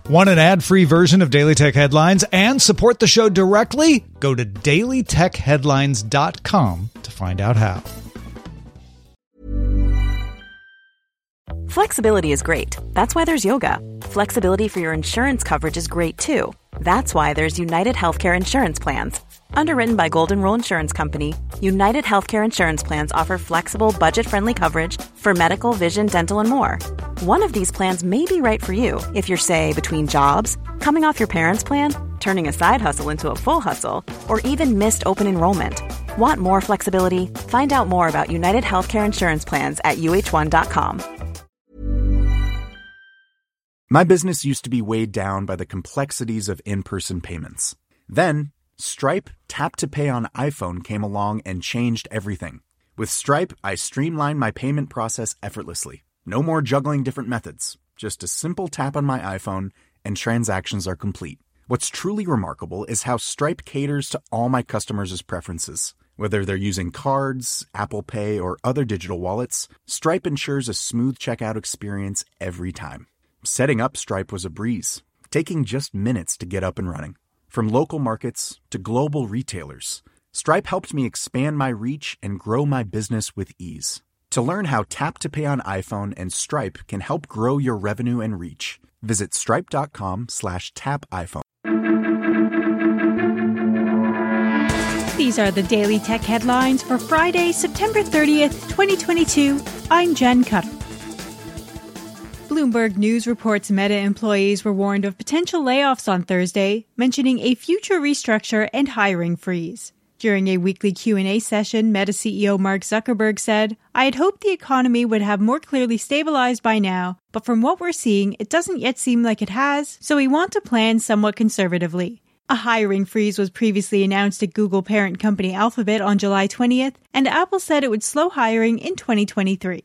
Want an ad-free version of Daily Tech Headlines and support the show directly? Go to dailytechheadlines.com to find out how. Flexibility is great. That's why there's yoga. Flexibility for your insurance coverage is great too. That's why there's United Healthcare Insurance Plans. Underwritten by Golden Rule Insurance Company, United Healthcare Insurance Plans offer flexible, budget-friendly coverage for medical, vision, dental, and more. One of these plans may be right for you if you're, say, between jobs, coming off your parents' plan, turning a side hustle into a full hustle, or even missed open enrollment. Want more flexibility? Find out more about United Healthcare Insurance Plans at uh1.com. My business used to be weighed down by the complexities of in-person payments. Then, Stripe Tap to Pay on iPhone came along and changed everything. With Stripe, I streamlined my payment process effortlessly. No more juggling different methods. Just a simple tap on my iPhone and transactions are complete. What's truly remarkable is how Stripe caters to all my customers' preferences. Whether they're using cards, Apple Pay, or other digital wallets, Stripe ensures a smooth checkout experience every time. Setting up Stripe was a breeze, taking just minutes to get up and running. From local markets to global retailers, Stripe helped me expand my reach and grow my business with ease. To learn how Tap to Pay on iPhone and Stripe can help grow your revenue and reach, visit stripe.com/tapiphone. These are the Daily Tech Headlines for Friday, September 30th, 2022. I'm Jen Cutter. Bloomberg News reports Meta employees were warned of potential layoffs on Thursday, mentioning a future restructure and hiring freeze. During a weekly Q&A session, Meta CEO Mark Zuckerberg said, "I had hoped the economy would have more clearly stabilized by now, but from what we're seeing, it doesn't yet seem like it has, so we want to plan somewhat conservatively." A hiring freeze was previously announced at Google parent company Alphabet on July 20th, and Apple said it would slow hiring in 2023.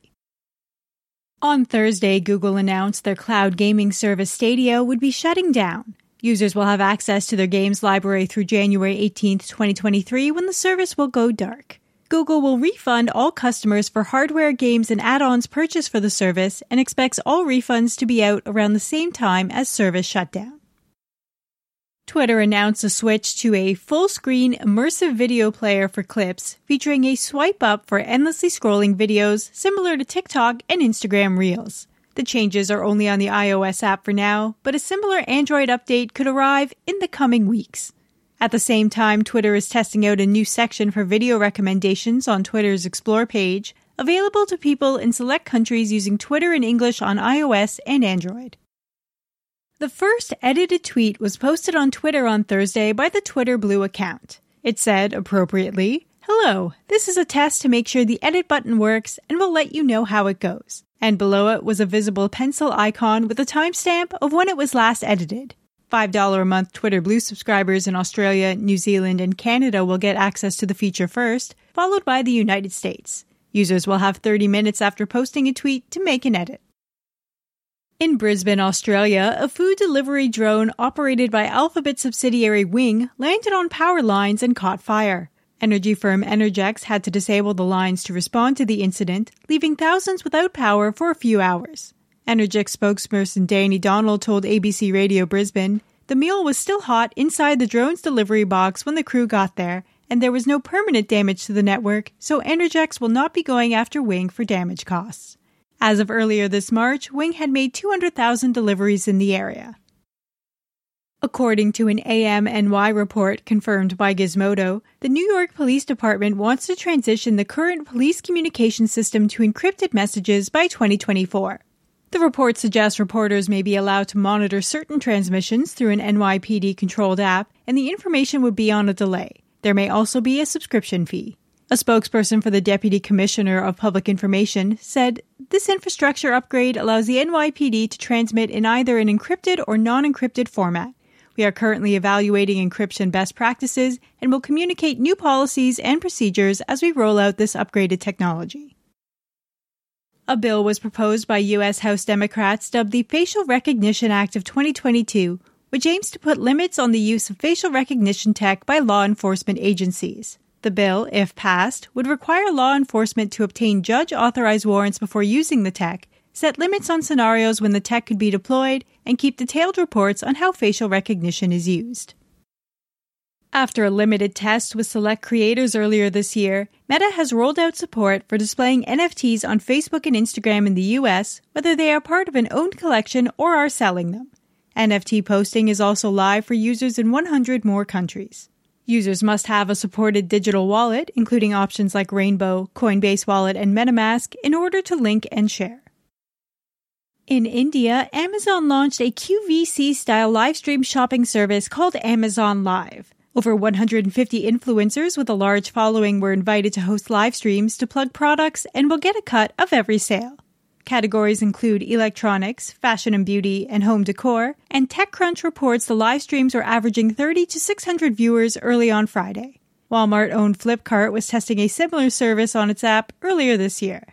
On Thursday, Google announced their cloud gaming service Stadia would be shutting down. Users will have access to their games library through January 18th, 2023, when the service will go dark. Google will refund all customers for hardware, games, and add-ons purchased for the service and expects all refunds to be out around the same time as service shutdown. Twitter announced a switch to a full-screen immersive video player for clips, featuring a swipe up for endlessly scrolling videos similar to TikTok and Instagram Reels. The changes are only on the iOS app for now, but a similar Android update could arrive in the coming weeks. At the same time, Twitter is testing out a new section for video recommendations on Twitter's Explore page, available to people in select countries using Twitter in English on iOS and Android. The first edited tweet was posted on Twitter on Thursday by the Twitter Blue account. It said, appropriately, "Hello, this is a test to make sure the edit button works and we'll let you know how it goes." And below it was a visible pencil icon with a timestamp of when it was last edited. $5 a month Twitter Blue subscribers in Australia, New Zealand, and Canada will get access to the feature first, followed by the United States. Users will have 30 minutes after posting a tweet to make an edit. In Brisbane, Australia, a food delivery drone operated by Alphabet subsidiary Wing landed on power lines and caught fire. Energy firm Energex had to disable the lines to respond to the incident, leaving thousands without power for a few hours. Energex spokesperson Danny Donald told ABC Radio Brisbane, "The meal was still hot inside the drone's delivery box when the crew got there, and there was no permanent damage to the network, so Energex will not be going after Wing for damage costs." As of earlier this March, Wing had made 200,000 deliveries in the area. According to an AMNY report confirmed by Gizmodo, the New York Police Department wants to transition the current police communication system to encrypted messages by 2024. The report suggests reporters may be allowed to monitor certain transmissions through an NYPD-controlled app, and the information would be on a delay. There may also be a subscription fee. A spokesperson for the Deputy Commissioner of Public Information said, "This infrastructure upgrade allows the NYPD to transmit in either an encrypted or non-encrypted format. We are currently evaluating encryption best practices and will communicate new policies and procedures as we roll out this upgraded technology." A bill was proposed by U.S. House Democrats dubbed the Facial Recognition Act of 2022, which aims to put limits on the use of facial recognition tech by law enforcement agencies. The bill, if passed, would require law enforcement to obtain judge-authorized warrants before using the tech, set limits on scenarios when the tech could be deployed, and keep detailed reports on how facial recognition is used. After a limited test with select creators earlier this year, Meta has rolled out support for displaying NFTs on Facebook and Instagram in the US, whether they are part of an owned collection or are selling them. NFT posting is also live for users in 100 more countries. Users must have a supported digital wallet, including options like Rainbow, Coinbase Wallet, and MetaMask, in order to link and share. In India, Amazon launched a QVC-style live-stream shopping service called Amazon Live. Over 150 influencers with a large following were invited to host live streams to plug products and will get a cut of every sale. Categories include electronics, fashion and beauty, and home decor, and TechCrunch reports the live streams were averaging 30 to 600 viewers early on Friday. Walmart-owned Flipkart was testing a similar service on its app earlier this year.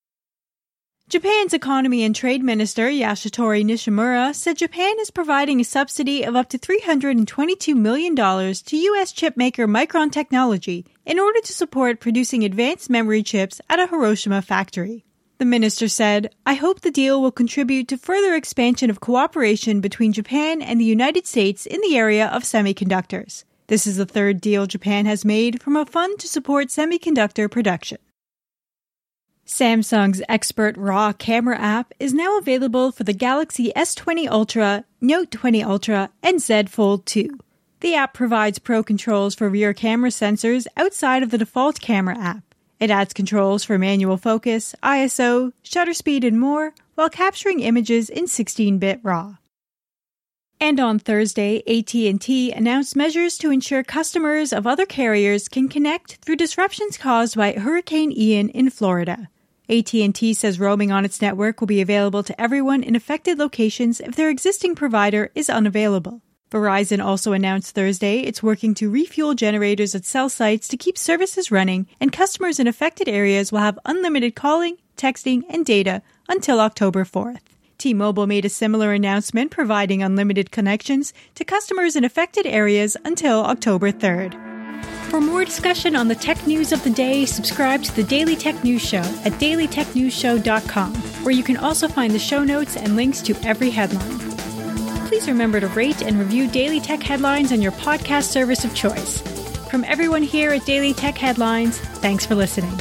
Japan's Economy and Trade Minister Yashitori Nishimura said Japan is providing a subsidy of up to $322 million to U.S. chipmaker Micron Technology in order to support producing advanced memory chips at a Hiroshima factory. The minister said, "I hope the deal will contribute to further expansion of cooperation between Japan and the United States in the area of semiconductors. This is the third deal Japan has made from a fund to support semiconductor production." Samsung's Expert RAW camera app is now available for the Galaxy S20 Ultra, Note 20 Ultra, and Z Fold 2. The app provides pro controls for rear camera sensors outside of the default camera app. It adds controls for manual focus, ISO, shutter speed, and more, while capturing images in 16-bit RAW. And on Thursday, AT&T announced measures to ensure customers of other carriers can connect through disruptions caused by Hurricane Ian in Florida. AT&T says roaming on its network will be available to everyone in affected locations if their existing provider is unavailable. Verizon also announced Thursday it's working to refuel generators at cell sites to keep services running, and customers in affected areas will have unlimited calling, texting, and data until October 4th. T-Mobile made a similar announcement providing unlimited connections to customers in affected areas until October 3rd. For more discussion on the tech news of the day, subscribe to the Daily Tech News Show at dailytechnewsshow.com, where you can also find the show notes and links to every headline. Please remember to rate and review Daily Tech Headlines on your podcast service of choice. From everyone here at Daily Tech Headlines, thanks for listening.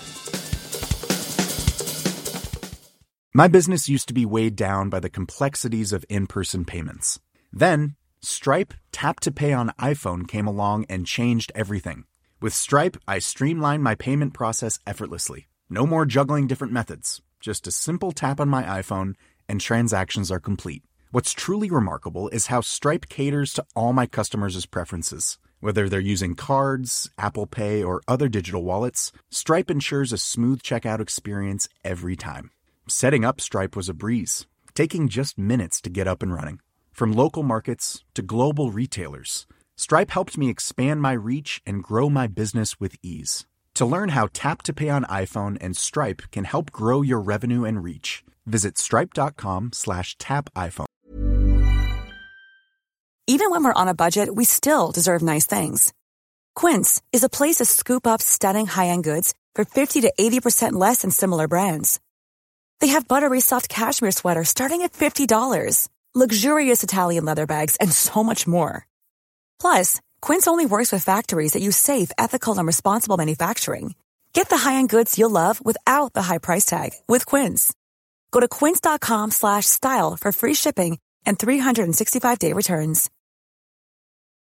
My business used to be weighed down by the complexities of in-person payments. Then, Stripe Tap to Pay on iPhone came along and changed everything. With Stripe, I streamlined my payment process effortlessly. No more juggling different methods. Just a simple tap on my iPhone and transactions are complete. What's truly remarkable is how Stripe caters to all my customers' preferences. Whether they're using cards, Apple Pay, or other digital wallets, Stripe ensures a smooth checkout experience every time. Setting up Stripe was a breeze, taking just minutes to get up and running. From local markets to global retailers, Stripe helped me expand my reach and grow my business with ease. To learn how Tap to Pay on iPhone and Stripe can help grow your revenue and reach, visit stripe.com/tapiphone. Even when we're on a budget, we still deserve nice things. Quince is a place to scoop up stunning high-end goods for 50 to 80% less than similar brands. They have buttery soft cashmere sweaters starting at $50, luxurious Italian leather bags, and so much more. Plus, Quince only works with factories that use safe, ethical, and responsible manufacturing. Get the high-end goods you'll love without the high price tag with Quince. Go to quince.com/style for free shipping and 365-day returns.